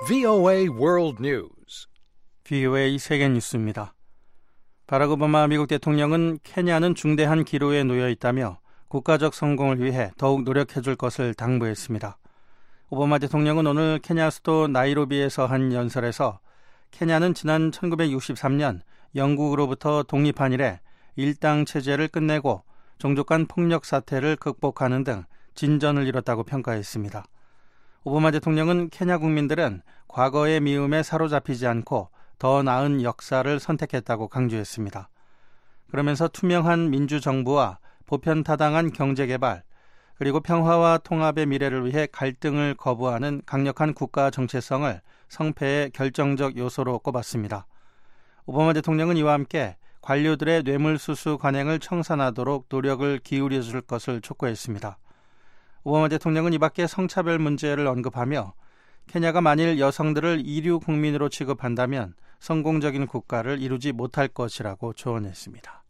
VOA World News. VOA 세계 뉴스입니다. 바락 오바마 미국 대통령은 케냐는 중대한 기로에 놓여 있다며 국가적 성공을 위해 더욱 노력해 줄 것을 당부했습니다. 오바마 대통령은 오늘 케냐 수도 나이로비에서 한 연설에서 케냐는 지난 1963년 영국으로부터 독립한 이래 일당 체제를 끝내고 종족 간 폭력 사태를 극복하는 등 진전을 이뤘다고 평가했습니다. 오바마 대통령은 케냐 국민들은 과거의 미움에 사로잡히지 않고 더 나은 역사를 선택했다고 강조했습니다. 그러면서 투명한 민주정부와 보편타당한 경제개발, 그리고 평화와 통합의 미래를 위해 갈등을 거부하는 강력한 국가 정체성을 성패의 결정적 요소로 꼽았습니다. 오바마 대통령은 이와 함께 관료들의 뇌물수수 관행을 청산하도록 노력을 기울여 줄 것을 촉구했습니다. 오바마 대통령은 이 밖에 성차별 문제를 언급하며 케냐가 만일 여성들을 이류 국민으로 취급한다면 성공적인 국가를 이루지 못할 것이라고 조언했습니다.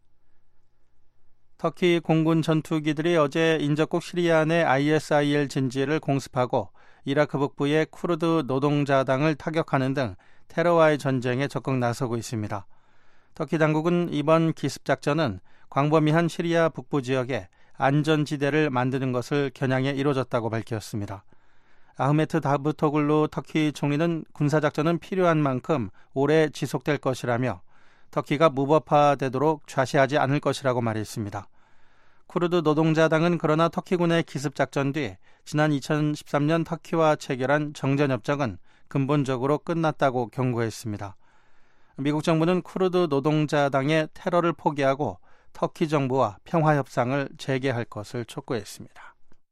터키 공군 전투기들이 어제 인접국 시리아 내 ISIL 진지를 공습하고 이라크 북부의 쿠르드 노동자당을 타격하는 등 테러와의 전쟁에 적극 나서고 있습니다. 터키 당국은 이번 기습작전은 광범위한 시리아 북부 지역에 안전지대를 만드는 것을 겨냥해 이루어졌다고 밝혔습니다. 아흐메트 다부토글루 터키 총리는 군사작전은 필요한 만큼 오래 지속될 것이라며 터키가 무법화되도록 좌시하지 않을 것이라고 말했습니다. 쿠르드 노동자당은 그러나 터키군의 기습작전 뒤 지난 2013년 터키와 체결한 정전협정은 근본적으로 끝났다고 경고했습니다. 미국 정부는 쿠르드 노동자당의 테러를 포기하고 터키 정부와 평화협상을 재개할 것을 촉구했습니다.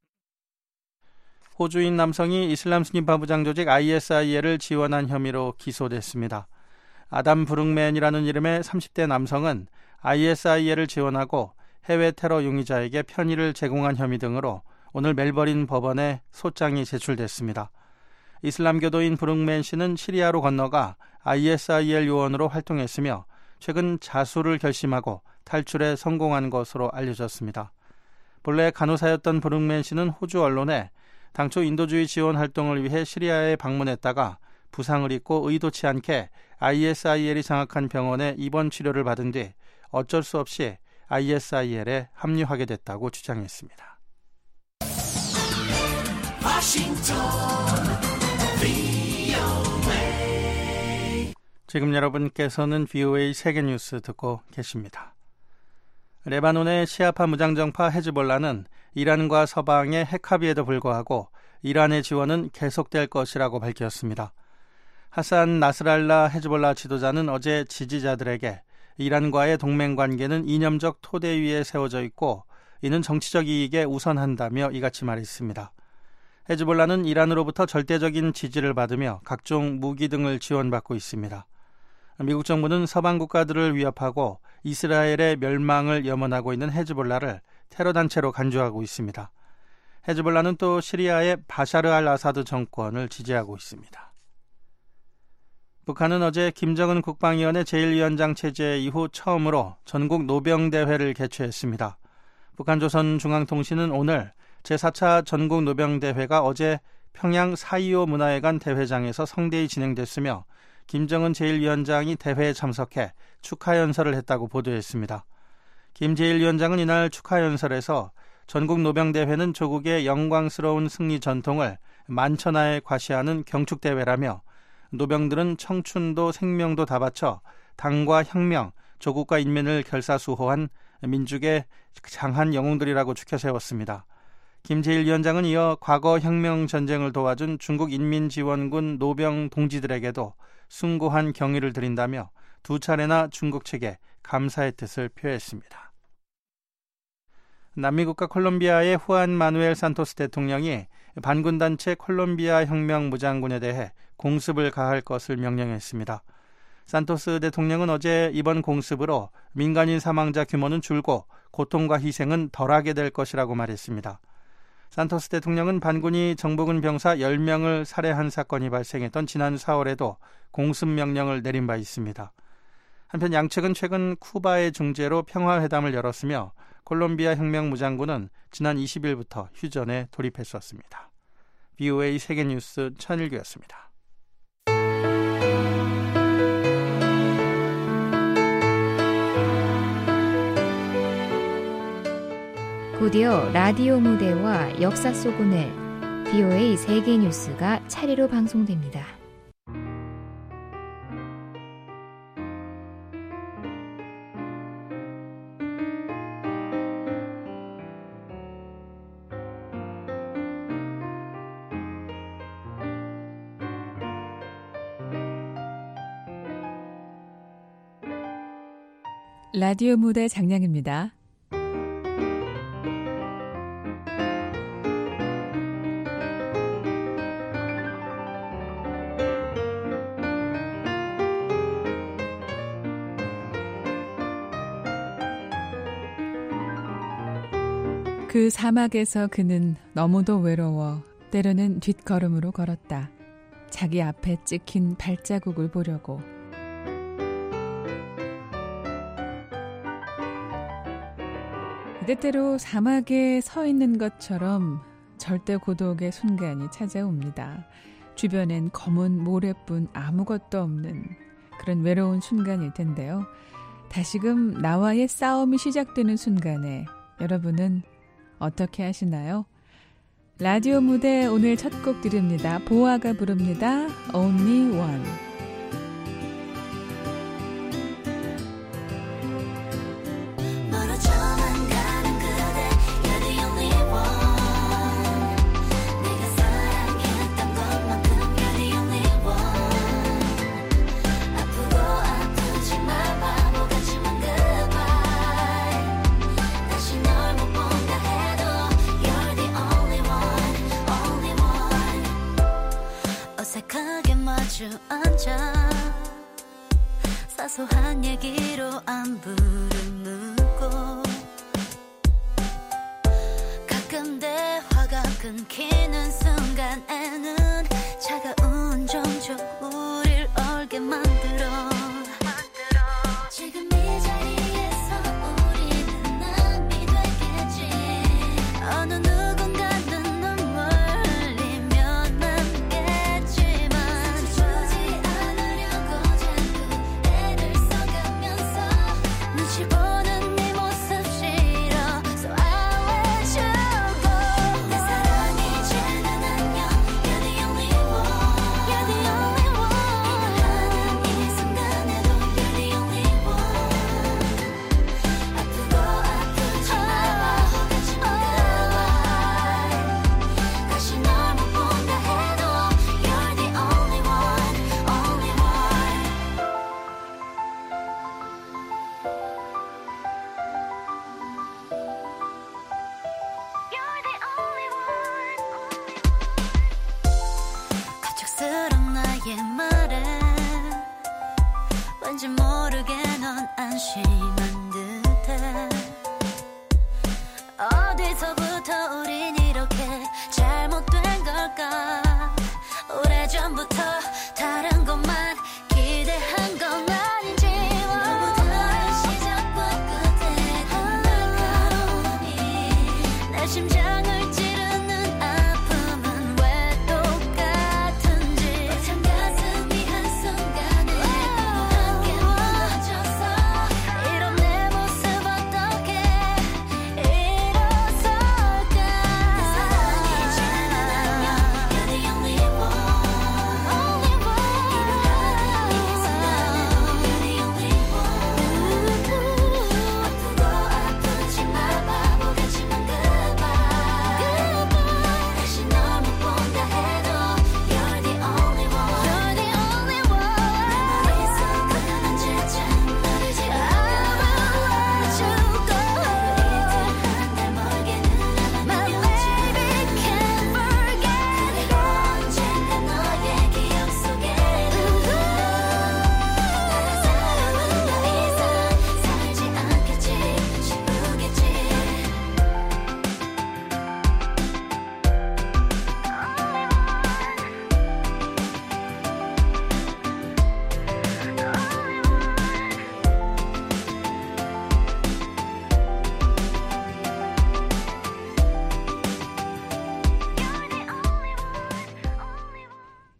호주인 남성이 이슬람 순위 파부장 조직 ISIL을 지원한 혐의로 기소됐습니다. 아담 브룩맨이라는 이름의 30대 남성은 ISIL을 지원하고 해외 테러 용의자에게 편의를 제공한 혐의 등으로 오늘 멜버른 법원에 소장이 제출됐습니다. 이슬람교도인 브룩맨 씨는 시리아로 건너가 ISIL 요원으로 활동했으며 최근 자수를 결심하고 탈출에 성공한 것으로 알려졌습니다. 본래 간호사였던 브룩맨 씨는 호주 언론에 당초 인도주의 지원 활동을 위해 시리아에 방문했다가 부상을 입고 의도치 않게 ISIL이 장악한 병원에 입원 치료를 받은 뒤 어쩔 수 없이 ISIL에 합류하게 됐다고 주장했습니다. 지금 여러분께서는 VOA 세계뉴스 듣고 계십니다. 레바논의 시아파 무장정파 헤즈볼라는 이란과 서방의 핵합의에도 불구하고 이란의 지원은 계속될 것이라고 밝혔습니다. 하산 나스랄라 헤즈볼라 지도자는 어제 지지자들에게 이란과의 동맹관계는 이념적 토대 위에 세워져 있고 이는 정치적 이익에 우선한다며 이같이 말했습니다. 헤즈볼라는 이란으로부터 절대적인 지지를 받으며 각종 무기 등을 지원받고 있습니다. 미국 정부는 서방 국가들을 위협하고 이스라엘의 멸망을 염원하고 있는 헤즈볼라를 테러단체로 간주하고 있습니다. 헤즈볼라는 또 시리아의 바샤르 알 아사드 정권을 지지하고 있습니다. 북한은 어제 김정은 국방위원회 제1위원장 체제 이후 처음으로 전국 노병대회를 개최했습니다. 북한조선중앙통신은 오늘 제4차 전국 노병대회가 어제 평양 4.25 문화회관 대회장에서 성대히 진행됐으며 김정은 제1위원장이 대회에 참석해 축하연설을 했다고 보도했습니다. 김 제1위원장은 이날 축하연설에서 전국 노병대회는 조국의 영광스러운 승리 전통을 만천하에 과시하는 경축대회라며 노병들은 청춘도 생명도 다 바쳐 당과 혁명, 조국과 인민을 결사수호한 민족의 장한 영웅들이라고 추켜 세웠습니다. 김 제1위원장은 이어 과거 혁명 전쟁을 도와준 중국 인민지원군 노병 동지들에게도 숭고한 경의를 드린다며 두 차례나 중국 측에 감사의 뜻을 표했습니다. 남미국가 콜롬비아의 후안 마누엘 산토스 대통령이 반군단체 콜롬비아 혁명 무장군에 대해 공습을 가할 것을 명령했습니다. 산토스 대통령은 어제 이번 공습으로 민간인 사망자 규모는 줄고 고통과 희생은 덜하게 될 것이라고 말했습니다. 산토스 대통령은 반군이 정부군 병사 10명을 살해한 사건이 발생했던 지난 4월에도 공습 명령을 내린 바 있습니다. 한편 양측은 최근 쿠바의 중재로 평화회담을 열었으며 콜롬비아 혁명무장군은 지난 20일부터 휴전에 돌입했었습니다. VOA 세계뉴스 천일규였습니다. 곧이어 라디오 무대와 역사 속 오늘 VOA 세계 뉴스가 차례로 방송됩니다. 라디오 무대 장량입니다. 그 사막에서 그는 너무도 외로워 때로는 뒷걸음으로 걸었다. 자기 앞에 찍힌 발자국을 보려고. 때때로 사막에 서 있는 것처럼 절대 고독의 순간이 찾아옵니다. 주변엔 검은 모래뿐 아무것도 없는 그런 외로운 순간일 텐데요. 다시금 나와의 싸움이 시작되는 순간에 여러분은 어떻게 하시나요? 라디오 무대 오늘 첫 곡 드립니다. 보아가 부릅니다. Only One. 앉아 사소한 얘기로 안부를 묻고 가끔 대화가 끊기는 순간에는 차가운 정적 우릴 얼게 만들어 지금 이 자리에서 우리는 남이 되겠지 어느 누군가는 눈물 흘리며 남겠지만 주지 않으려고 자꾸 애를 써가면서 눈치 보는 네 모습 싫어 So I let you go 내 사랑 이제는 안녕 You're the only one You're the only one 이별하는 이 순간에도 You're the only one 아프고 아프지 말고 같이 가봐 다시 널 못 본다 해도 You're the only one only one You're the only one 갑작스런 나의 말에 왠지 모르게 넌 안심한 듯해 어디서부터 우린 이렇게 잘못된 걸까 오래전부터 다른 것만 기대한 건 아닌지 너무 다른 시작과 끝에 날카로움이 내 심장을 찌르는 아픔은 왜 똑같은지 벅찬 가슴이 한순간에 함께 무너졌어 이런 내 모습 어떻게 일어서지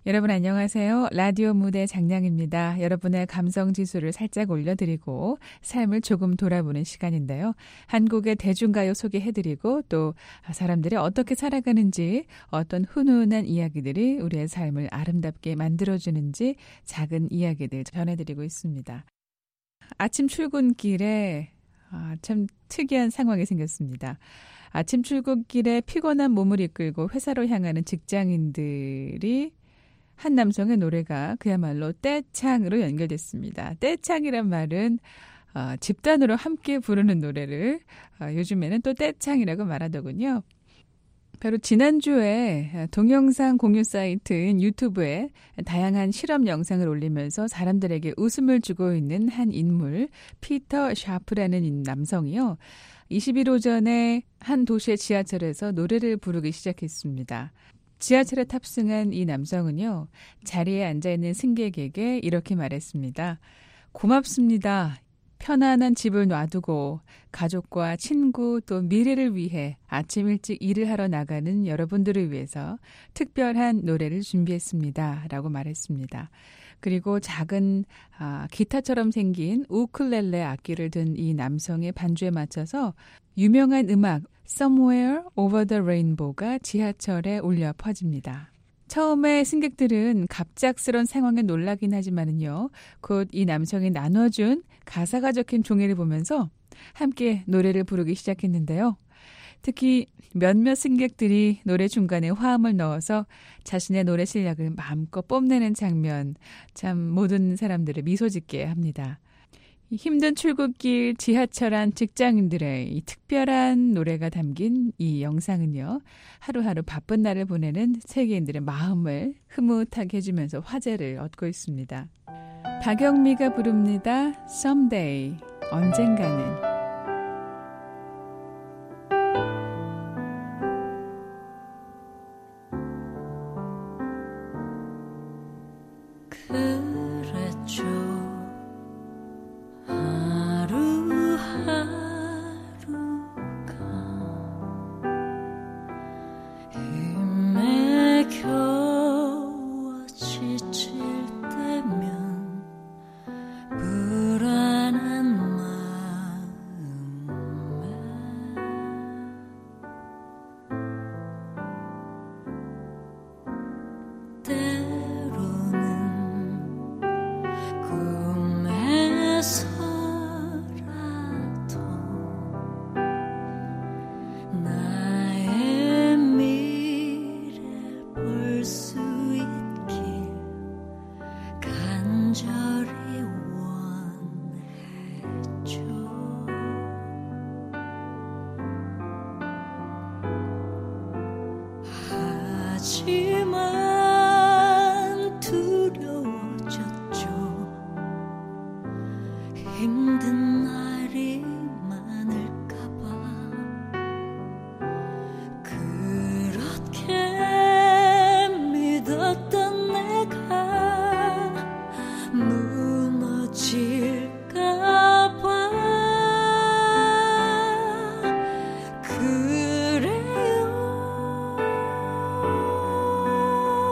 여러분 안녕하세요. 라디오 무대 장량입니다. 여러분의 감성 지수를 살짝 올려드리고 삶을 조금 돌아보는 시간인데요. 한국의 대중가요 소개해드리고 또 사람들이 어떻게 살아가는지 어떤 훈훈한 이야기들이 우리의 삶을 아름답게 만들어주는지 작은 이야기들 전해드리고 있습니다. 아침 출근길에 참 특이한 상황이 생겼습니다. 아침 출근길에 피곤한 몸을 이끌고 회사로 향하는 직장인들이 한 남성의 노래가 그야말로 떼창으로 연결됐습니다. 떼창이란 말은 집단으로 함께 부르는 노래를 요즘에는 또 떼창이라고 말하더군요. 바로 지난주에 동영상 공유 사이트인 유튜브에 다양한 실험 영상을 올리면서 사람들에게 웃음을 주고 있는 한 인물, 피터 샤프라는 남성이요. 20일 오전에 한 도시의 지하철에서 노래를 부르기 시작했습니다. 지하철에 탑승한 이 남성은요, 자리에 앉아있는 승객에게 이렇게 말했습니다. 고맙습니다. 편안한 집을 놔두고 가족과 친구 또 미래를 위해 아침 일찍 일을 하러 나가는 여러분들을 위해서 특별한 노래를 준비했습니다. 라고 말했습니다. 그리고 작은 기타처럼 생긴 우쿨렐레 악기를 든 이 남성의 반주에 맞춰서 유명한 음악 Somewhere Over the Rainbow가 지하철에 울려 퍼집니다. 처음에 승객들은 갑작스런 상황에 놀라긴 하지만은요, 곧 이 남성이 나눠준 가사가 적힌 종이를 보면서 함께 노래를 부르기 시작했는데요. 특히 몇몇 승객들이 노래 중간에 화음을 넣어서 자신의 노래 실력을 마음껏 뽐내는 장면, 참 모든 사람들을 미소 짓게 합니다. 힘든 출근길 지하철 안 직장인들의 이 특별한 노래가 담긴 이 영상은요, 하루하루 바쁜 날을 보내는 세계인들의 마음을 흐뭇하게 해주면서 화제를 얻고 있습니다. 박영미가 부릅니다. Someday, 언젠가는. 그랬죠. 힘에 겨워 지칠 때면 불안한 마음에 때로는 꿈에서라도 나의 미래 볼 수 있길 간절히 원했죠. 하지만 두려워졌죠. 힘든 날이 많을까봐 그렇게 믿었던 내가 무너질까봐 그래요.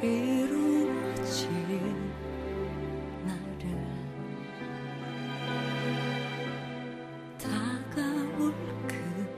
이루어진 나를 다가올 그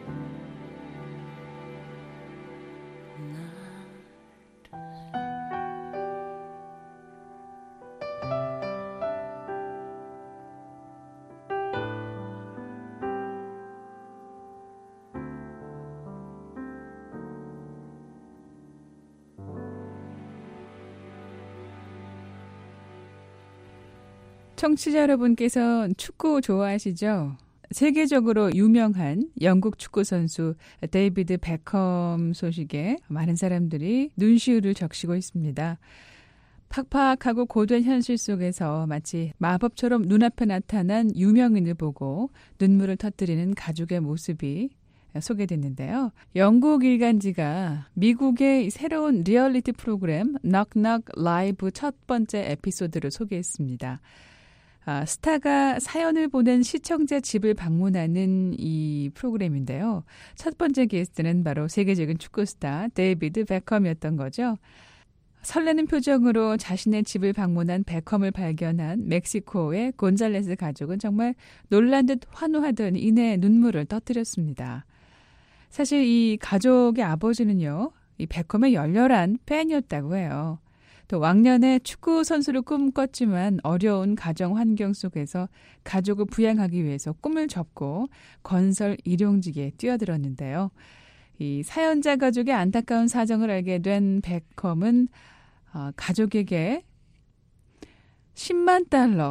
청취자 여러분께서 축구 좋아하시죠? 세계적으로 유명한 영국 축구 선수 데이비드 베컴 소식에 많은 사람들이 눈시울을 적시고 있습니다. 팍팍하고 고된 현실 속에서 마치 마법처럼 눈앞에 나타난 유명인을 보고 눈물을 터뜨리는 가족의 모습이 소개됐는데요. 영국 일간지가 미국의 새로운 리얼리티 프로그램 넉넉 라이브 첫 번째 에피소드를 소개했습니다. 스타가 사연을 보낸 시청자 집을 방문하는 이 프로그램인데요. 첫 번째 게스트는 바로 세계적인 축구 스타 데이비드 베컴이었던 거죠. 설레는 표정으로 자신의 집을 방문한 베컴을 발견한 멕시코의 곤잘레스 가족은 정말 놀란 듯 환호하더니 이내 눈물을 터뜨렸습니다. 사실 이 가족의 아버지는요, 이 베컴의 열렬한 팬이었다고 해요. 또 왕년에 축구 선수를 꿈꿨지만 어려운 가정 환경 속에서 가족을 부양하기 위해서 꿈을 접고 건설 일용직에 뛰어들었는데요. 이 사연자 가족의 안타까운 사정을 알게 된 베컴은 가족에게 10만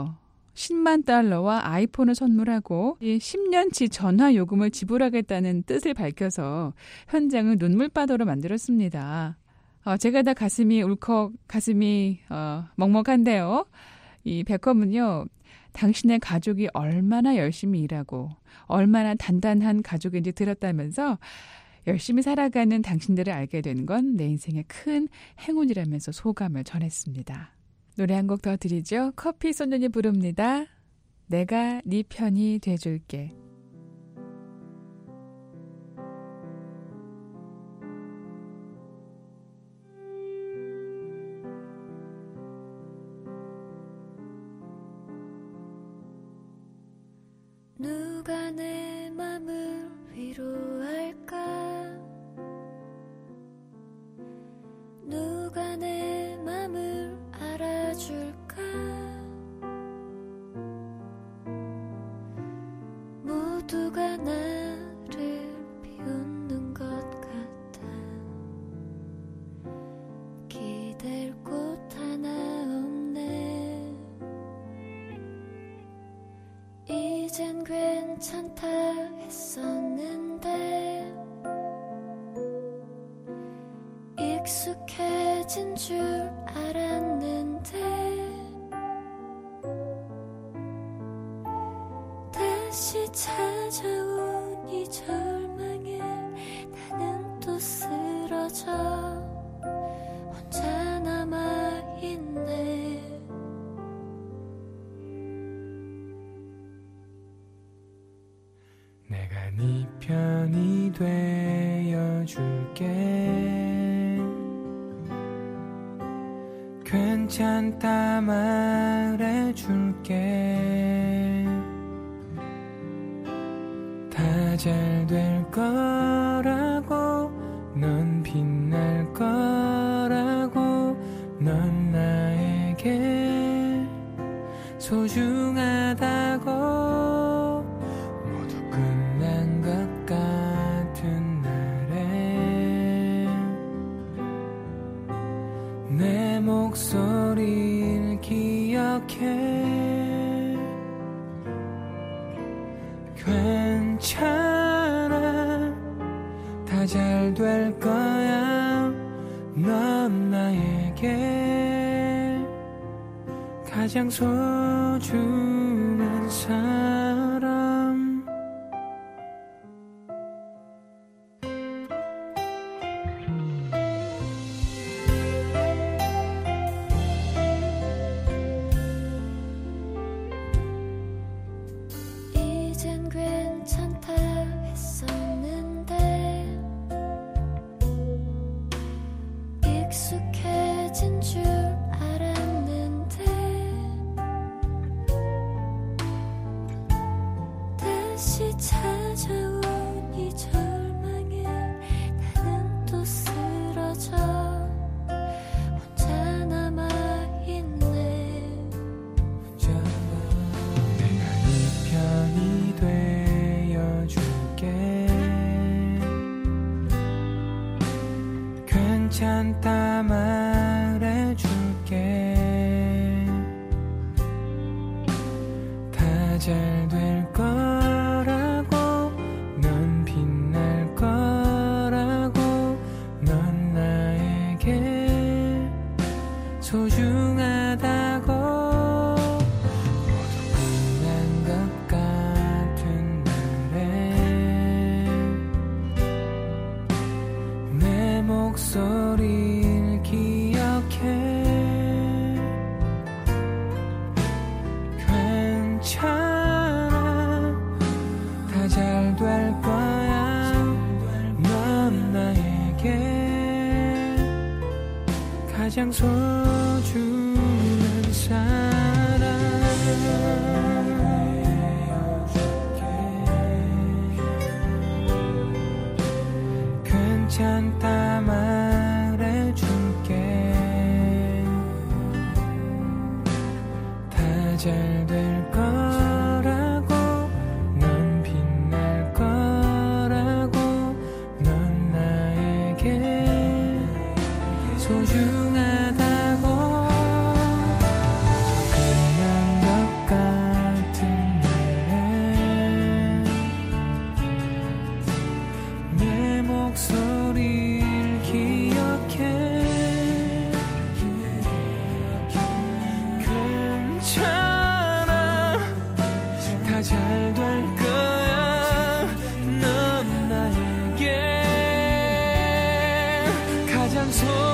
달러와 아이폰을 선물하고 10년치 전화 요금을 지불하겠다는 뜻을 밝혀서 현장을 눈물바다로 만들었습니다. 제가 다 가슴이 먹먹한데요. 이 베컴은요, 당신의 가족이 얼마나 열심히 일하고 얼마나 단단한 가족인지 들었다면서 열심히 살아가는 당신들을 알게 된 건 내 인생의 큰 행운이라면서 소감을 전했습니다. 노래 한 곡 더 드리죠. 커피 소년이 부릅니다. 내가 네 편이 돼줄게. 누가 내 맘을 위로할까? 누가 내 맘을 알아줄까? 모두가 나를 비웃는 것 같아. 기댈 곳 하나 없네. 이젠 괜찮다 했었는데 익숙해진 줄 알았는데 다시 찾아온 이 절망에 나는 또 쓰러져 혼자 남아있네. 내가 네 편이 되어줄게. 괜찮다 말해줄게. 다 잘 될 거라고 넌 빛날 거라고 넌 나에게 소중하다고 모두 끝난 것 같은 날에 내 목소리를 기억해. 괜찮아 다 잘 될 거야. 넌 나에게 가장 소중한 사람. 이젠 괜찮다 했었는데 익숙해진 줄 찾아온 이 절망에 나는 또 쓰러져 혼자 남아있네. 내가 네 편이 되어줄게. 괜찮다 말해줄게. 다 잘 될 거라고, 넌 빛날 거라고, 넌 나에게 소중하다고. 모두 끝난 것 같은 날에 내 목소리를 기억해. 괜찮아, 다 잘 될 거야. 넌 나에게 가장 소중한 사람. 괜찮다 말해줄게. 다 잘 될 거라고, 넌 빛날 거라고, 넌 나에게 소중하다고. 끝난 것 같은 날에 내 목소리를 기억해. 괜찮아, 다 잘 될 거야. 넌 나에게 가장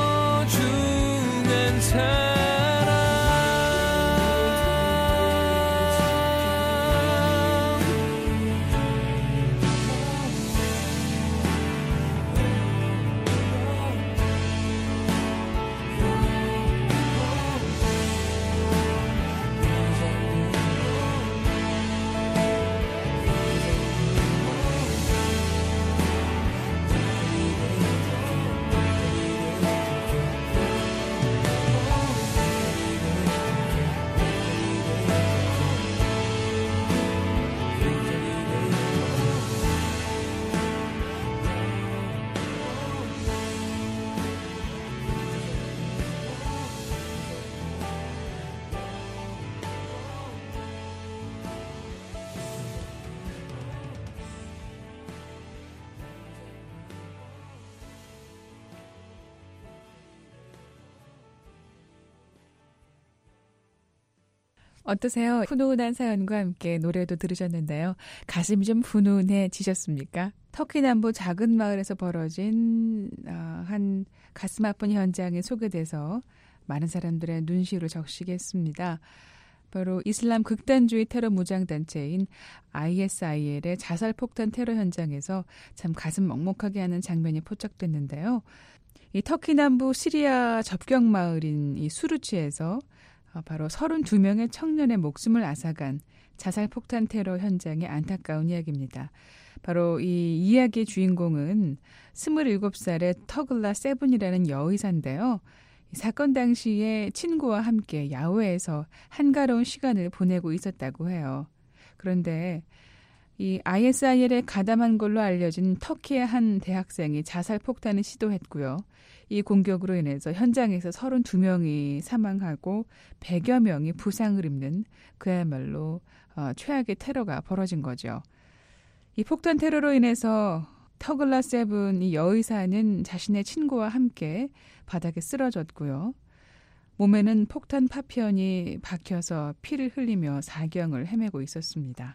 소중한 사람. 어떠세요? 훈훈한 사연과 함께 노래도 들으셨는데요. 가슴이 좀 훈훈해지셨습니까? 터키 남부 작은 마을에서 벌어진 한 가슴 아픈 현장이 소개돼서 많은 사람들의 눈시울을 적시게 했습니다. 바로 이슬람 극단주의 테러 무장단체인 ISIL의 자살폭탄 테러 현장에서 참 가슴 먹먹하게 하는 장면이 포착됐는데요. 이 터키 남부 시리아 접경 마을인 이 수루치에서 바로 32명의 청년의 목숨을 앗아간 자살폭탄 테러 현장의 안타까운 이야기입니다. 바로 이 이야기의 주인공은 27살의 터글라 세븐이라는 여의사인데요. 이 사건 당시에 친구와 함께 야외에서 한가로운 시간을 보내고 있었다고 해요. 그런데 이 ISIL에 가담한 걸로 알려진 터키의 한 대학생이 자살폭탄을 시도했고요. 이 공격으로 인해서 현장에서 32명이 사망하고 100여 명이 부상을 입는 그야말로 최악의 테러가 벌어진 거죠. 이 폭탄 테러로 인해서 터글라 세븐 이 여의사는 자신의 친구와 함께 바닥에 쓰러졌고요. 몸에는 폭탄 파편이 박혀서 피를 흘리며 사경을 헤매고 있었습니다.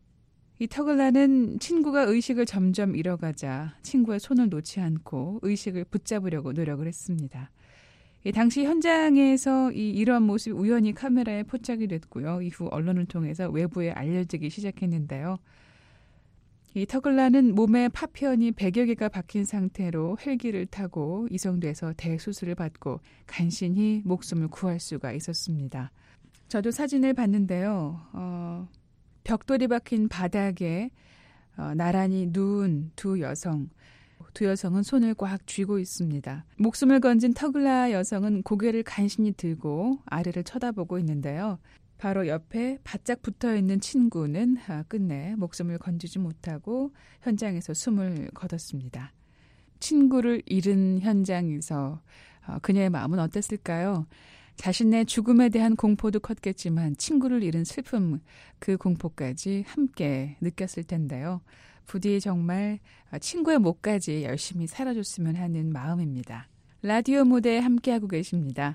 이 터글라는 친구가 의식을 점점 잃어가자 친구의 손을 놓지 않고 의식을 붙잡으려고 노력을 했습니다. 당시 현장에서 이런 모습이 우연히 카메라에 포착이 됐고요. 이후 언론을 통해서 외부에 알려지기 시작했는데요. 이 터글라는 몸에 파편이 100여 개가 박힌 상태로 헬기를 타고 이송돼서 대수술을 받고 간신히 목숨을 구할 수가 있었습니다. 저도 사진을 봤는데요. 벽돌이 박힌 바닥에 나란히 누운 두 여성은 손을 꽉 쥐고 있습니다. 목숨을 건진 터글라 여성은 고개를 간신히 들고 아래를 쳐다보고 있는데요. 바로 옆에 바짝 붙어있는 친구는 끝내 목숨을 건지지 못하고 현장에서 숨을 거뒀습니다. 친구를 잃은 현장에서 그녀의 마음은 어땠을까요? 자신의 죽음에 대한 공포도 컸겠지만 친구를 잃은 슬픔, 그 공포까지 함께 느꼈을 텐데요. 부디 정말 친구의 목까지 열심히 살아줬으면 하는 마음입니다. 라디오 무대에 함께하고 계십니다.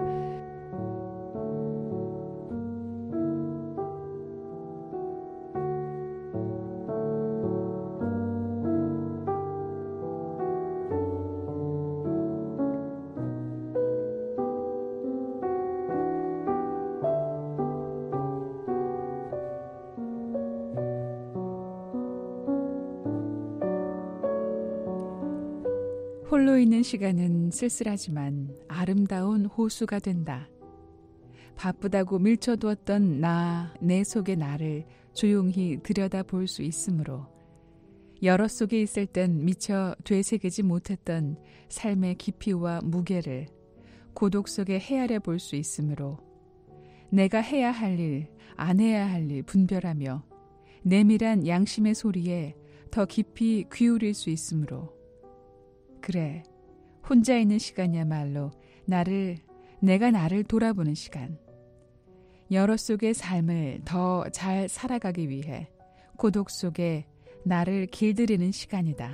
홀로 있는 시간은 쓸쓸하지만 아름다운 호수가 된다. 바쁘다고 밀쳐두었던 내 속의 나를 조용히 들여다볼 수 있으므로, 여러 속에 있을 땐 미처 되새기지 못했던 삶의 깊이와 무게를 고독 속에 헤아려 볼 수 있으므로, 내가 해야 할 일, 안 해야 할 일 분별하며 내밀한 양심의 소리에 더 깊이 귀울일 수 있으므로, 그래, 혼자 있는 시간이야말로 내가 나를 돌아보는 시간. 여러 속의 삶을 더 잘 살아가기 위해 고독 속에 나를 길들이는 시간이다.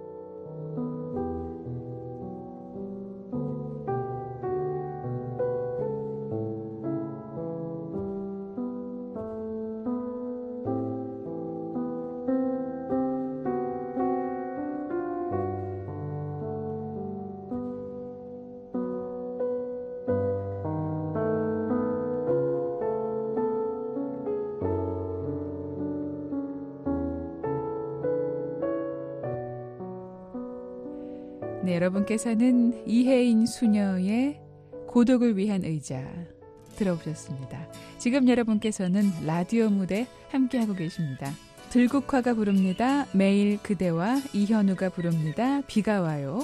네, 여러분께서는 이혜인 수녀의 고독을 위한 의자 들어보셨습니다. 지금 여러분께서는 라디오 무대 함께하고 계십니다. 들국화가 부릅니다. 매일 그대와 이현우가 부릅니다. 비가 와요.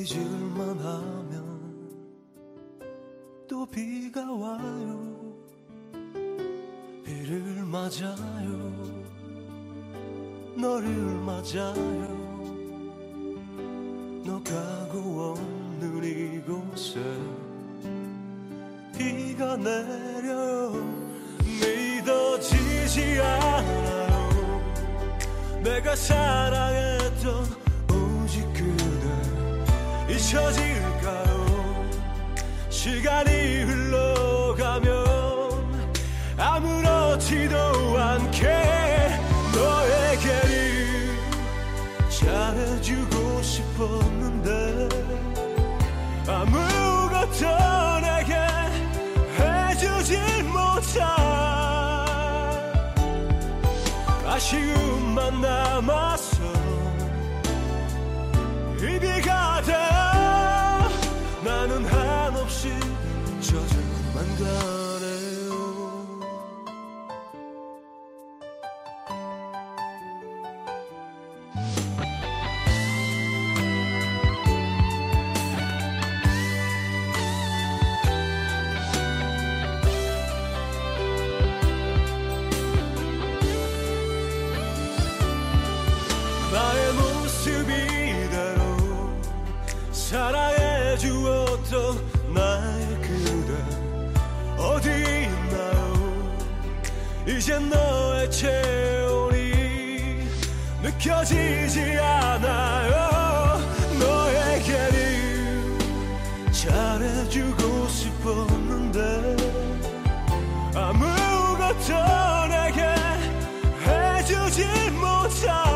잊을만 하면 또 비가 와요. 비를 맞아요. 너를 맞아요. 너가 고 없는 이곳에 비가 내려요. 믿어지지 않아요. 내가 사랑했던 오직 그대 잊혀질까요? 시간이 흘러가면 아무렇지도 않게 너에게는 잘해주고 싶었는데 아무것도 내게 해주지 못한 아쉬움만 남았어. 이 비가 되어 나는 한없이 젖어만 가네요. 나의 모습 이대로 사랑해 주었던 나의 그대 어디 있나요? 이젠 너의 체온이 느껴지지 않아요. 너에게는 잘해주고 싶었는데 아무것도 내게 해주지 못한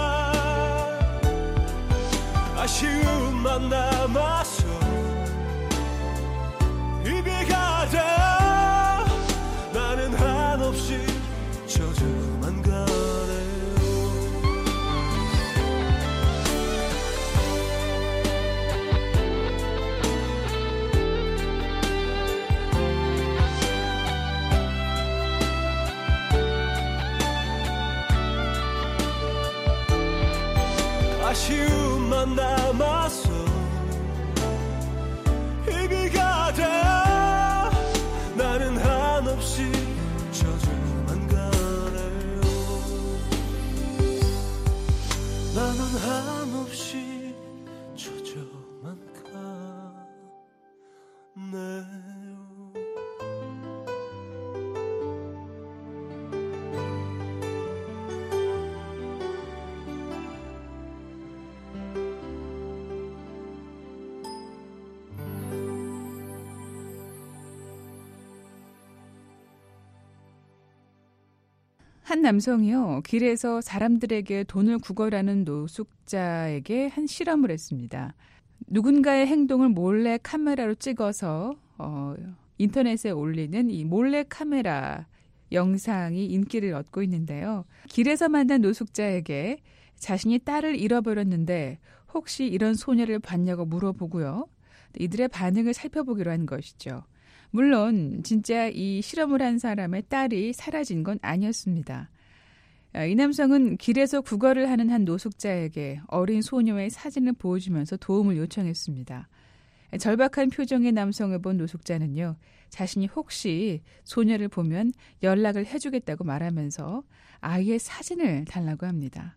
아쉬움만 남았어. 이 비가 되어 나는 한없이 젖어만 가네요. 아쉬움만 남았어. 이 비가 되어 나는 한없이 젖어만 가네요. 나는 한없이 젖어만 가네요. 한 남성이요, 길에서 사람들에게 돈을 구걸하는 노숙자에게 한 실험을 했습니다. 누군가의 행동을 몰래 카메라로 찍어서 인터넷에 올리는 이 몰래 카메라 영상이 인기를 얻고 있는데요. 길에서 만난 노숙자에게 자신이 딸을 잃어버렸는데 혹시 이런 소녀를 봤냐고 물어보고요. 이들의 반응을 살펴보기로 한 것이죠. 물론 진짜 이 실험을 한 사람의 딸이 사라진 건 아니었습니다. 이 남성은 길에서 구걸을 하는 한 노숙자에게 어린 소녀의 사진을 보여주면서 도움을 요청했습니다. 절박한 표정의 남성을 본 노숙자는요, 자신이 혹시 소녀를 보면 연락을 해주겠다고 말하면서 아이의 사진을 달라고 합니다.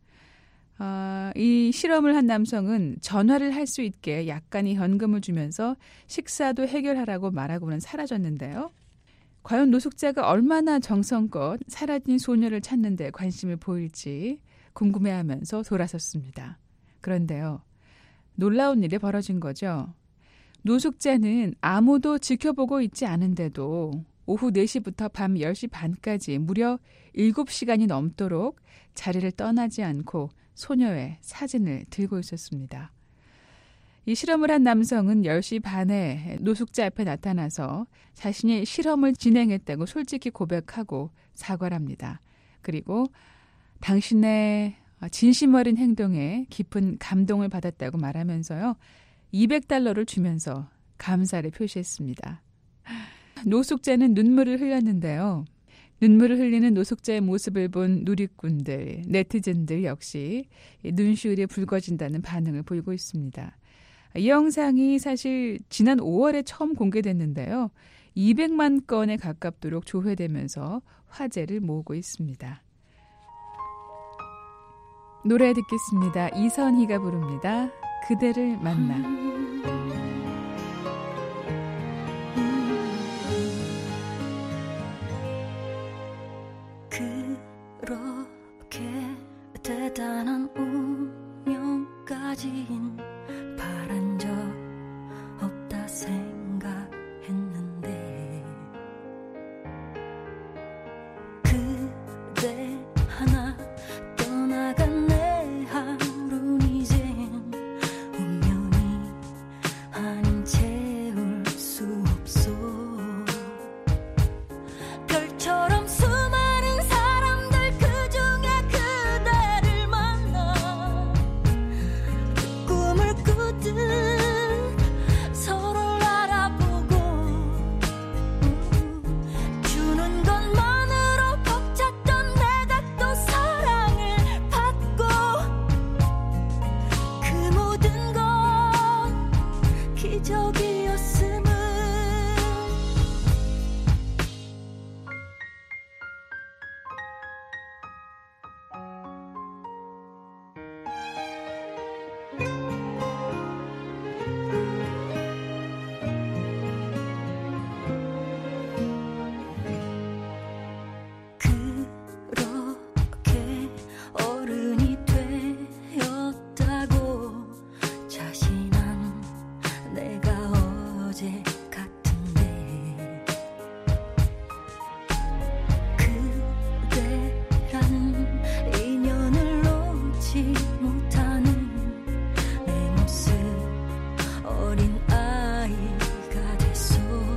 이 실험을 한 남성은 전화를 할 수 있게 약간의 현금을 주면서 식사도 해결하라고 말하고는 사라졌는데요. 과연 노숙자가 얼마나 정성껏 사라진 소녀를 찾는 데 관심을 보일지 궁금해하면서 돌아섰습니다. 그런데요, 놀라운 일이 벌어진 거죠. 노숙자는 아무도 지켜보고 있지 않은데도 오후 4시부터 밤 10시 반까지 무려 7시간이 넘도록 자리를 떠나지 않고 소녀의 사진을 들고 있었습니다. 이 실험을 한 남성은 10시 반에 노숙자 앞에 나타나서 자신이 실험을 진행했다고 솔직히 고백하고 사과를 합니다. 그리고 당신의 진심 어린 행동에 깊은 감동을 받았다고 말하면서요, $200를 주면서 감사를 표시했습니다. 노숙자는 눈물을 흘렸는데요. 눈물을 흘리는 노숙자의 모습을 본 누리꾼들, 네티즌들 역시 눈시울이 붉어진다는 반응을 보이고 있습니다. 이 영상이 사실 지난 5월에 처음 공개됐는데요. 200만 건에 가깝도록 조회되면서 화제를 모으고 있습니다. 노래 듣겠습니다. 이선희가 부릅니다. 그대를 만나. 그렇게 대단한 운명까진 바란 적 없다 생각했는데 그대 하나 떠나간 내 하루는 이젠 운명이 아닌 채울 수 없어 별처럼 수많은 사람들 그중에 그대를 만나 꿈을 꾸듯 서로를 알아보고 주는 것만으로 벅찼던 내가 또 사랑을 받고 그 모든 건 기적이었음을 그렇게 어른이 되었다고 자신한 내가 어제 같은데 그대라는 인연을 놓지 못하는 내 모습 어린 아이가 됐어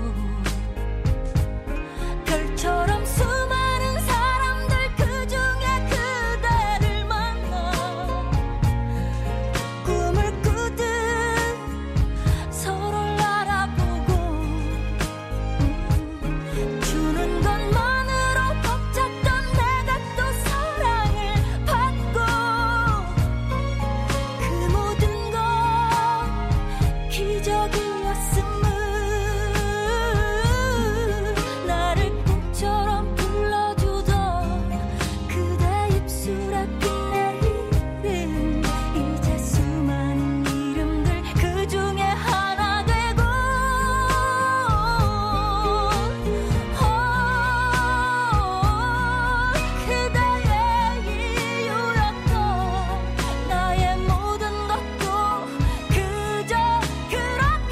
별처럼 수많은 사람들 그중에 그대를 만나 꿈을 꾸듯 서로를 알아보고 주는 것만으로 벅찼던 내가 또 사랑을 받고 그 모든 건 기적이었음을 나를 꿈처럼 불러주던 그대 입술에 핀 내 이름 이제 수많은 이름들 그중에 하나 되고 그대의 이유였던 나의 모든 것도 그저 그렇게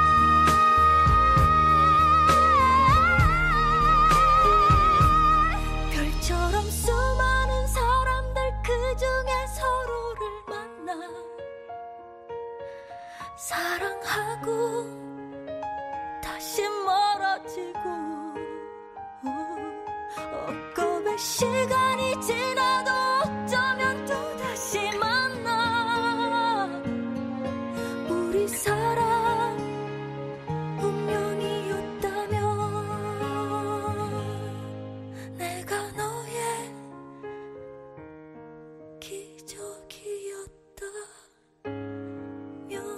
별처럼 수많은 사람들 그중에 서로를 만나 사랑하고 다시 멀어지고 엊그제 시간이 지나도 어쩌면 또다시 만나 우리 사랑 운명이었다면 내가 너의 기적이었다면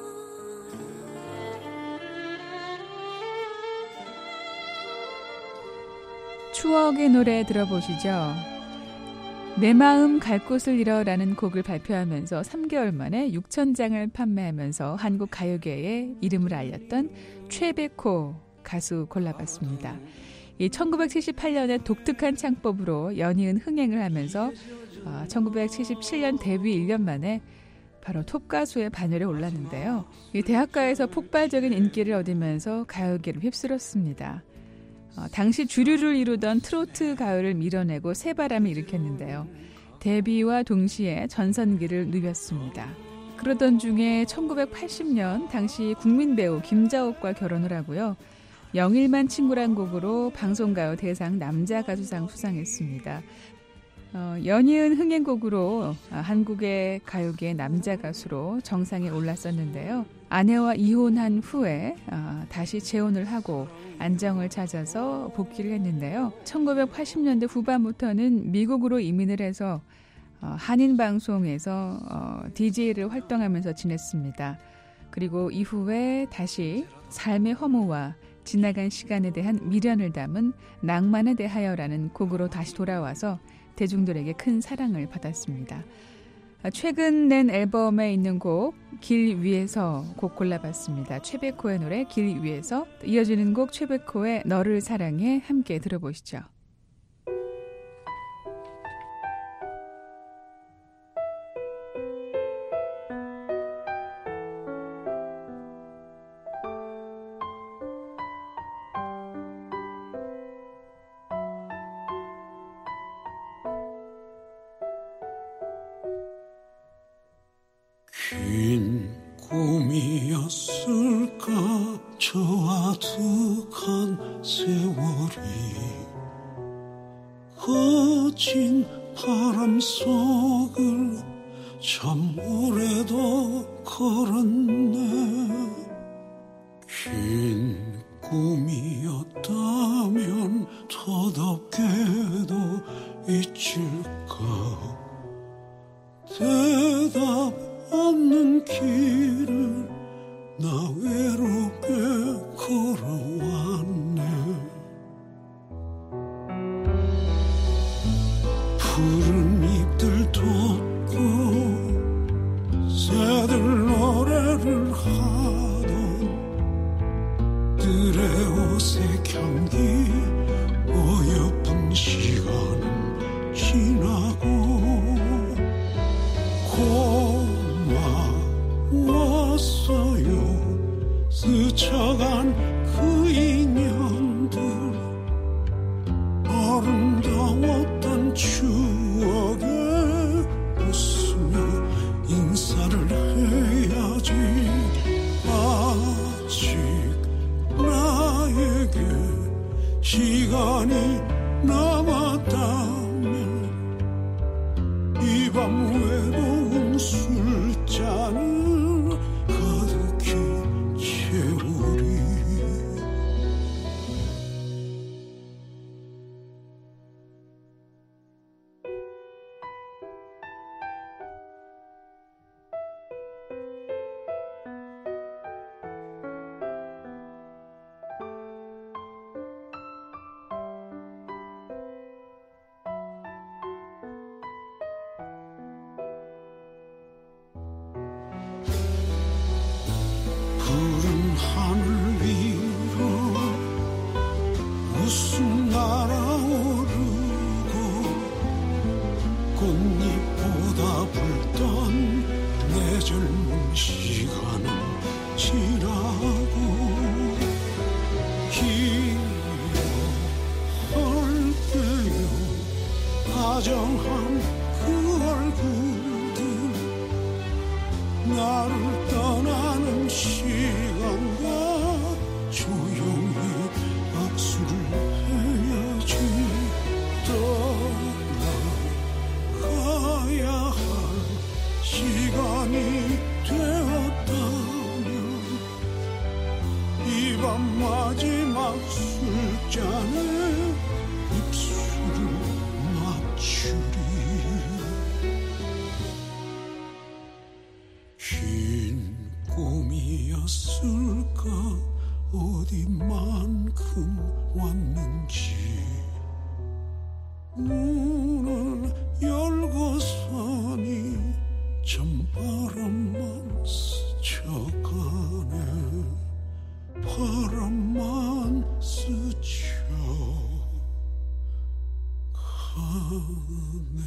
추억의 노래 들어보시죠. 내 마음 갈 곳을 잃어라는 곡을 발표하면서 3개월 만에 6,000장을 판매하면서 한국 가요계에 이름을 알렸던 최백호 가수 골라봤습니다. 이 1978년에 독특한 창법으로 연이은 흥행을 하면서 1977년 데뷔 1년 만에 바로 톱가수의 반열에 올랐는데요. 이 대학가에서 폭발적인 인기를 얻으면서 가요계를 휩쓸었습니다. 당시 주류를 이루던 트로트 가요를 밀어내고 새바람을 일으켰는데요. 데뷔와 동시에 전성기를 누볐습니다. 그러던 중에 1980년 당시 국민배우 김자옥과 결혼을 하고요. 영일만 친구란 곡으로 방송가요 대상 남자가수상 수상했습니다. 연이은 흥행곡으로 한국의 가요계 남자가수로 정상에 올랐었는데요. 아내와 이혼한 후에 다시 재혼을 하고 안정을 찾아서 복귀를 했는데요. 1980년대 후반부터는 미국으로 이민을 해서 한인방송에서 DJ를 활동하면서 지냈습니다. 그리고 이후에 다시 삶의 허무와 지나간 시간에 대한 미련을 담은 낭만에 대하여라는 곡으로 다시 돌아와서 대중들에게 큰 사랑을 받았습니다. 최근 낸 앨범에 있는 곡 길 위에서 곡 골라봤습니다. 최백호의 노래 길 위에서, 이어지는 곡 최백호의 너를 사랑해 함께 들어보시죠. 긴 꿈이었을까 저 아득한 세월이 거친 바람 속을 참 오래도 걸었네. 긴 꿈이었다면 터덥게도 잊힐까. 대답 없는 길을 나 외롭게 걸어왔네. 푸른 잎들 돋고 새들 노래를 하던 들의 옷의 향기 어여쁜 시간은 지나고 고마웠어요. 스쳐간 그 인연들 아름다웠던 추억에 웃으며 인사를 해야지. 아직 나에게 시간이 남았다면 이 밤 외로운 술잔을 가득히 채우리. 푸른 하늘 위로 웃음 날아오르고 꽃잎보다 붉던 내 젊은 시간은 지나고 기억할게요. 다정한 그 얼굴들 나를 떠나는 시간과 조용히 악수를 해야지. 떠나가야 할 시간이 되었다면 이 밤 마지막 술잔에 입술을 맞추리. 긴 꿈이었을까 어디만큼 왔는지. 문을 열고서니 찬바람만 스쳐가네. 바람만 스쳐가네.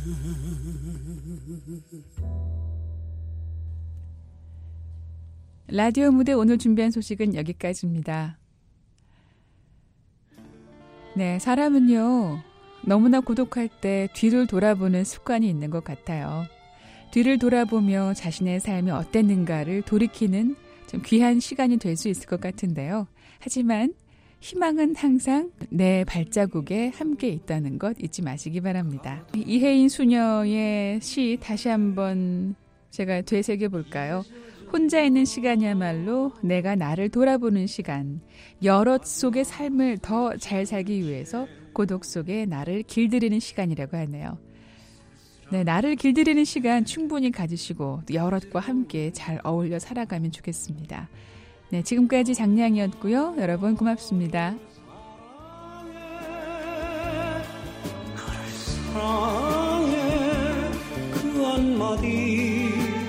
라디오 무대 오늘 준비한 소식은 여기까지입니다. 네, 사람은요, 너무나 고독할 때 뒤를 돌아보는 습관이 있는 것 같아요. 뒤를 돌아보며 자신의 삶이 어땠는가를 돌이키는 좀 귀한 시간이 될 수 있을 것 같은데요. 하지만 희망은 항상 내 발자국에 함께 있다는 것 잊지 마시기 바랍니다. 이혜인 수녀의 시 다시 한번 제가 되새겨볼까요? 혼자 있는 시간이야말로 내가 나를 돌아보는 시간. 여럿 속의 삶을 더 잘 살기 위해서 고독 속에 나를 길들이는 시간이라고 하네요. 네, 나를 길들이는 시간 충분히 가지시고 여럿과 함께 잘 어울려 살아가면 좋겠습니다. 네, 지금까지 장량이었고요. 여러분 고맙습니다. 사랑해 그 한마디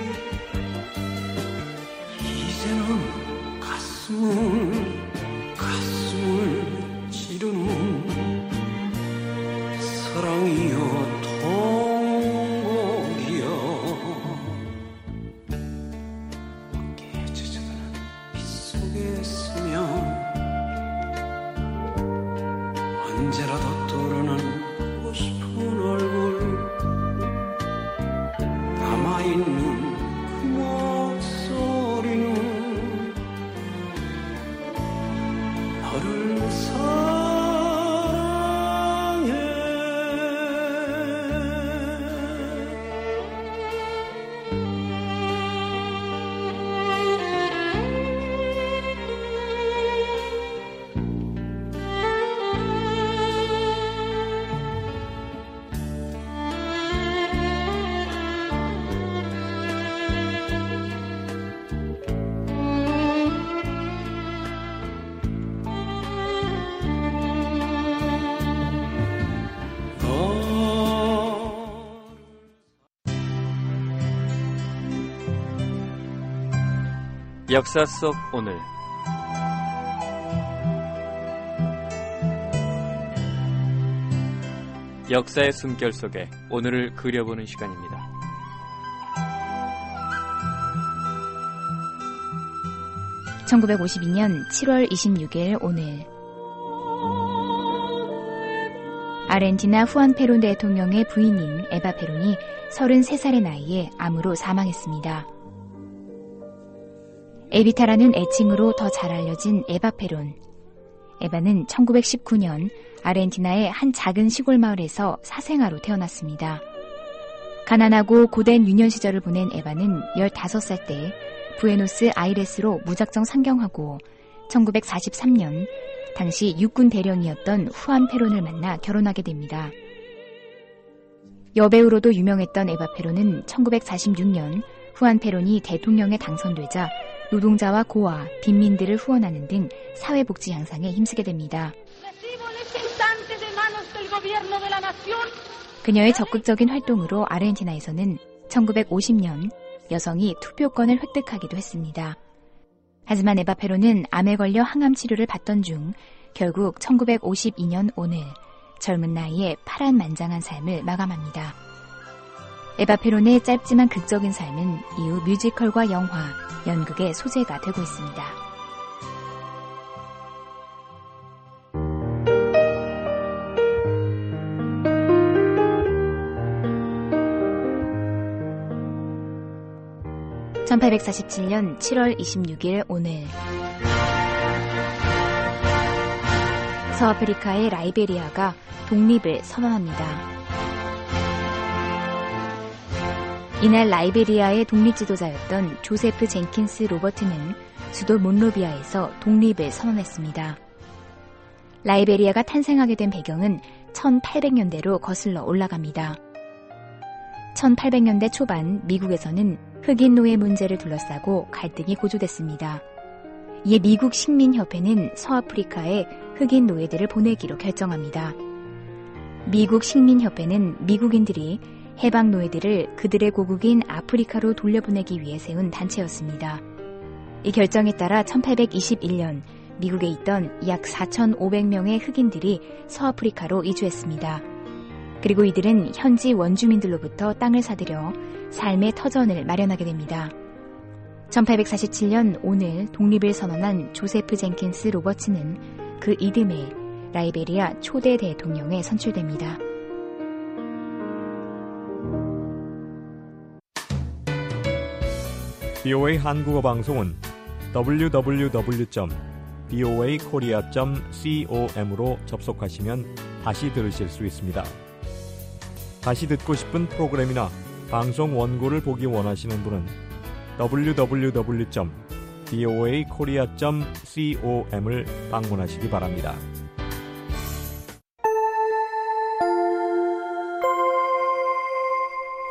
이제는 가슴을 찌르는 사랑이여 통곡이여 깨지지 않은 빗속에 스며 언제라도 떠오르는 보고 싶은 얼굴 남아있는 그 목소리는 너를 역사 속 오늘 역사의 숨결 속에 오늘을 그려보는 시간입니다. (1952년 7월 26일) 오늘 아르헨티나 후안 페론 대통령의 부인인 에바 페론이 33살의 나이에 암으로 사망했습니다. 에비타라는 애칭으로 더 잘 알려진 에바 페론. 에바는 1919년 아르헨티나의 한 작은 시골 마을에서 사생아로 태어났습니다. 가난하고 고된 유년 시절을 보낸 에바는 15살 때 부에노스 아이레스로 무작정 상경하고 1943년 당시 육군 대령이었던 후안 페론을 만나 결혼하게 됩니다. 여배우로도 유명했던 에바 페론은 1946년 후안 페론이 대통령에 당선되자 노동자와 고아, 빈민들을 후원하는 등 사회복지 향상에 힘쓰게 됩니다. 그녀의 적극적인 활동으로 아르헨티나에서는 1950년 여성이 투표권을 획득하기도 했습니다. 하지만 에바 페론은 암에 걸려 항암 치료를 받던 중 결국 1952년 오늘 젊은 나이에 파란만장한 삶을 마감합니다. 에바 페론의 짧지만 극적인 삶은 이후 뮤지컬과 영화, 연극의 소재가 되고 있습니다. (1847년 7월 26일) 오늘 서아프리카의 라이베리아가 독립을 선언합니다. 이날 라이베리아의 독립 지도자였던 조세프 젠킨스 로버트는 수도 몬로비아에서 독립을 선언했습니다. 라이베리아가 탄생하게 된 배경은 1800년대로 거슬러 올라갑니다. 1800년대 초반 미국에서는 흑인 노예 문제를 둘러싸고 갈등이 고조됐습니다. 이에 미국 식민협회는 서아프리카에 흑인 노예들을 보내기로 결정합니다. 미국 식민협회는 미국인들이 해방 노예들을 그들의 고국인 아프리카로 돌려보내기 위해 세운 단체였습니다. 이 결정에 따라 1821년 미국에 있던 약 4,500명의 흑인들이 서아프리카로 이주했습니다. 그리고 이들은 현지 원주민들로부터 땅을 사들여 삶의 터전을 마련하게 됩니다. 1847년 오늘 독립을 선언한 조세프 젠킨스 로버츠는 그 이듬해 라이베리아 초대 대통령에 선출됩니다. BOA 한국어 방송은 www.voakorea.com으로 접속하시면 다시 들으실 수 있습니다. 다시 듣고 싶은 프로그램이나 방송 원고를 보기 원하시는 분은 www.voakorea.com을 방문하시기 바랍니다. (1952년 7월 26일) 오늘 1952년 7월 26일) 오늘 서아프리카의 라이베리아가 독립을 선언합니다. 1847년 7월 26일 오늘 1847년 7월 26일 오늘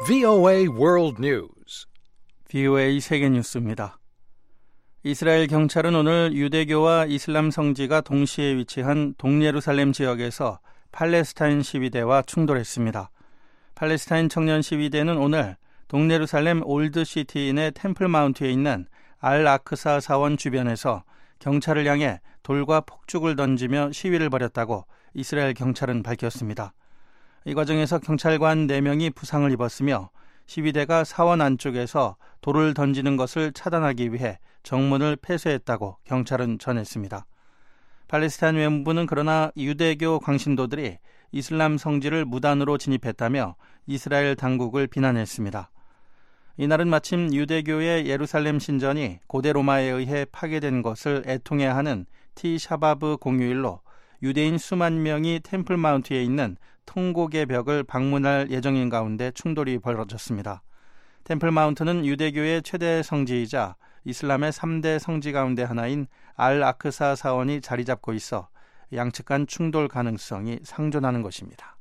VOA World News. VOA 세계 뉴스입니다. 이스라엘 경찰은 오늘 유대교와 이슬람 성지가 동시에 위치한 동예루살렘 지역에서 팔레스타인 시위대와 충돌했습니다. 팔레스타인 청년 시위대는 오늘 동예루살렘 올드시티 내 템플마운트에 있는 알-아크사 사원 주변에서 경찰을 향해 돌과 폭죽을 던지며 시위를 벌였다고 이스라엘 경찰은 밝혔습니다. 이 과정에서 경찰관 4명이 부상을 입었으며 시위대가 사원 안쪽에서 돌을 던지는 것을 차단하기 위해 정문을 폐쇄했다고 경찰은 전했습니다. 팔레스타인 외무부는 그러나 유대교 광신도들이 이슬람 성지를 무단으로 진입했다며 이스라엘 당국을 비난했습니다. 이날은 마침 유대교의 예루살렘 신전이 고대 로마에 의해 파괴된 것을 애통해하는 티샤바브 공휴일로 유대인 수만 명이 템플마운트에 있는 통곡의 벽을 방문할 예정인 가운데 충돌이 벌어졌습니다. 템플마운트는 유대교의 최대 성지이자 이슬람의 3대 성지 가운데 하나인 알-아크사 사원이 자리 잡고 있어 양측 간 충돌 가능성이 상존하는 것입니다.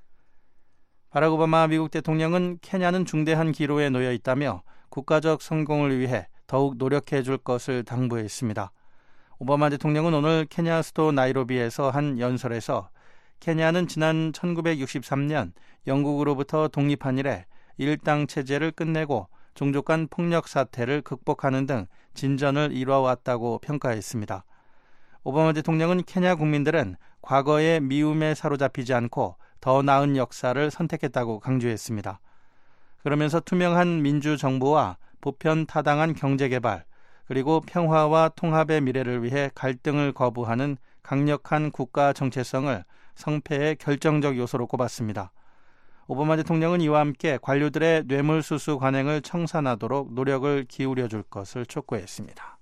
바락 오바마 미국 대통령은 케냐는 중대한 기로에 놓여 있다며 국가적 성공을 위해 더욱 노력해 줄 것을 당부했습니다. 오바마 대통령은 오늘 케냐 수도 나이로비에서 한 연설에서 케냐는 지난 1963년 영국으로부터 독립한 이래 일당 체제를 끝내고 종족 간 폭력 사태를 극복하는 등 진전을 이뤄왔다고 평가했습니다. 오바마 대통령은 케냐 국민들은 과거의 미움에 사로잡히지 않고 더 나은 역사를 선택했다고 강조했습니다. 그러면서 투명한 민주정부와 보편타당한 경제개발, 그리고 평화와 통합의 미래를 위해 갈등을 거부하는 강력한 국가 정체성을 성패의 결정적 요소로 꼽았습니다. 오바마 대통령은 이와 함께 관료들의 뇌물수수 관행을 청산하도록 노력을 기울여 줄 것을 촉구했습니다.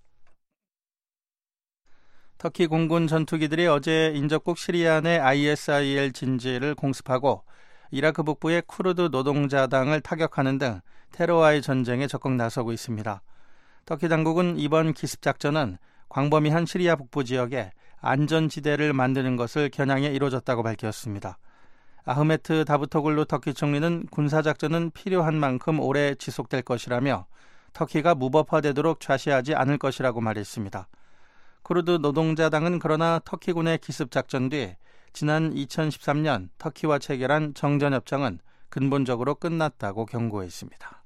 터키 공군 전투기들이 어제 인접국 시리아 내 ISIL 진지를 공습하고 이라크 북부의 쿠르드 노동자당을 타격하는 등 테러와의 전쟁에 적극 나서고 있습니다. 터키 당국은 이번 기습작전은 광범위한 시리아 북부 지역에 안전지대를 만드는 것을 겨냥해 이루어졌다고 밝혔습니다. 아흐메트 다부토글루 터키 총리는 군사작전은 필요한 만큼 오래 지속될 것이라며 터키가 무법화되도록 좌시하지 않을 것이라고 말했습니다. 쿠르드 노동자당은 그러나 터키군의 기습작전 뒤 지난 2013년 터키와 체결한 정전협정은 근본적으로 끝났다고 경고했습니다.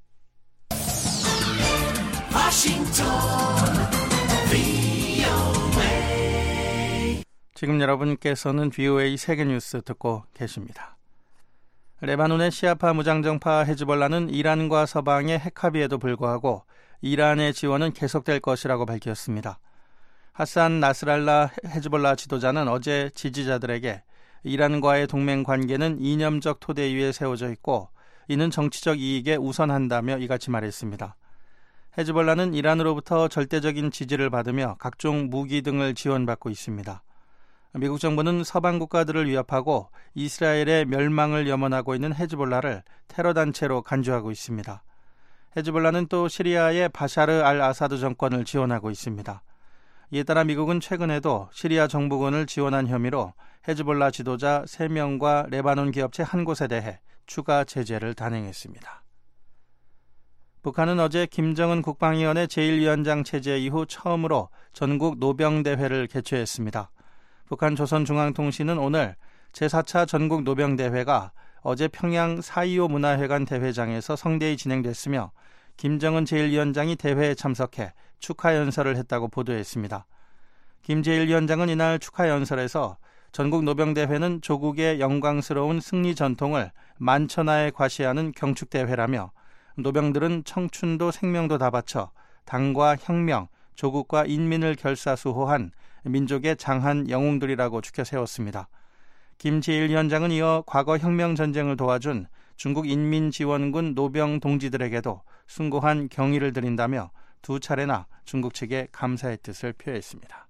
지금 여러분께서는 VOA 세계뉴스 듣고 계십니다. 레바논의 시아파 무장정파 헤즈볼라는 이란과 서방의 핵합의에도 불구하고 이란의 지원은 계속될 것이라고 밝혔습니다. 하산 나스랄라 헤즈볼라 지도자는 어제 지지자들에게 이란과의 동맹 관계는 이념적 토대 위에 세워져 있고 이는 정치적 이익에 우선한다며 이같이 말했습니다. 헤즈볼라는 이란으로부터 절대적인 지지를 받으며 각종 무기 등을 지원받고 있습니다. 미국 정부는 서방 국가들을 위협하고 이스라엘의 멸망을 염원하고 있는 헤즈볼라를 테러단체로 간주하고 있습니다. 헤즈볼라는 또 시리아의 바샤르 알 아사드 정권을 지원하고 있습니다. 이에 따라 미국은 최근에도 시리아 정부군을 지원한 혐의로 헤즈볼라 지도자 3명과 레바논 기업체 한 곳에 대해 추가 제재를 단행했습니다. 북한은 어제 김정은 국방위원회 제1위원장 체제 이후 처음으로 전국 노병대회를 개최했습니다. 북한 조선중앙통신은 오늘 제4차 전국 노병대회가 어제 평양 4.25 문화회관 대회장에서 성대히 진행됐으며 김정은 제1위원장이 대회에 참석해 축하 연설을 했다고 보도했습니다. 김 제1위원장은 이날 축하 연설에서 전국 노병대회는 조국의 영광스러운 승리 전통을 만천하에 과시하는 경축대회라며 노병들은 청춘도 생명도 다 바쳐 당과 혁명, 조국과 인민을 결사수호한 민족의 장한 영웅들이라고 추켜 세웠습니다. 김 제1위원장은 이어 과거 혁명전쟁을 도와준 중국 인민지원군 노병 동지들에게도 숭고한 경의를 드린다며 2차례나 중국 측에 감사의 뜻을 표했습니다.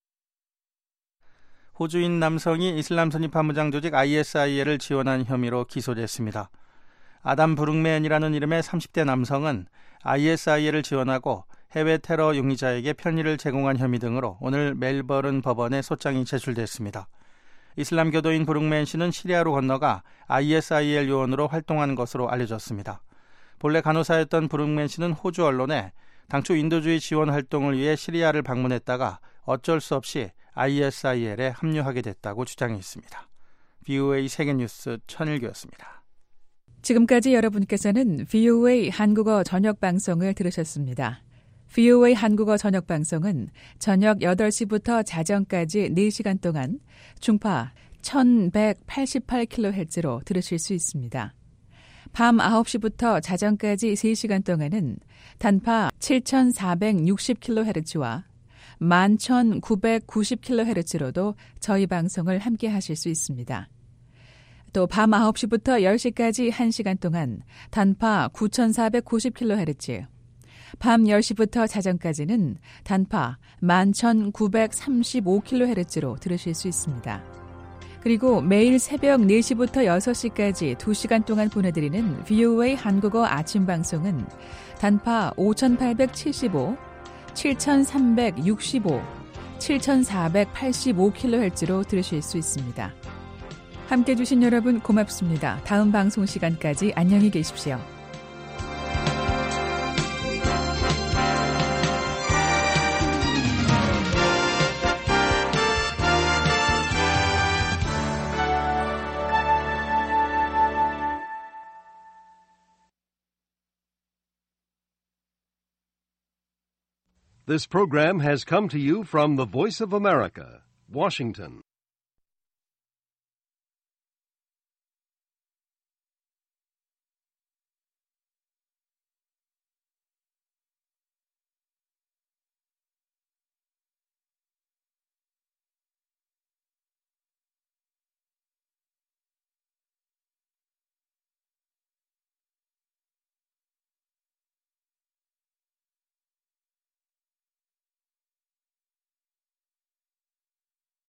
호주인 남성이 이슬람 선입파 무장 조직 ISIL을 지원한 혐의로 기소됐습니다. 아담 브룩맨이라는 이름의 30대 남성은 ISIL을 지원하고 해외 테러 용의자에게 편의를 제공한 혐의 등으로 오늘 멜버른 법원에 소장이 제출됐습니다. 이슬람 교도인 브룩맨 씨는 시리아로 건너가 ISIL 요원으로 활동한 것으로 알려졌습니다. 본래 간호사였던 브룩맨 씨는 호주 언론에 당초 인도주의 지원 활동을 위해 시리아를 방문했다가 어쩔 수 없이 ISIL에 합류하게 됐다고 주장했습니다. VOA 세계뉴스 천일교였습니다. 지금까지 여러분께서는 VOA 한국어 저녁 방송을 들으셨습니다. VOA 한국어 저녁 방송은 저녁 8시부터 자정까지 4시간 동안 중파 1188kHz로 들으실 수 있습니다. 밤 9시부터 자정까지 3시간 동안은 단파 7460kHz와 11990kHz로도 저희 방송을 함께 하실 수 있습니다. 또 밤 9시부터 10시까지 1시간 동안 단파 9490kHz, 밤 10시부터 자정까지는 단파 11935kHz로 들으실 수 있습니다. 그리고 매일 새벽 4시부터 6시까지 2시간 동안 보내드리는 VOA 한국어 아침 방송은 단파 5875, 7365, 7485kHz로 들으실 수 있습니다. 함께해 주신 여러분 고맙습니다. 다음 방송 시간까지 안녕히 계십시오. This program has come to you from the Voice of America, Washington.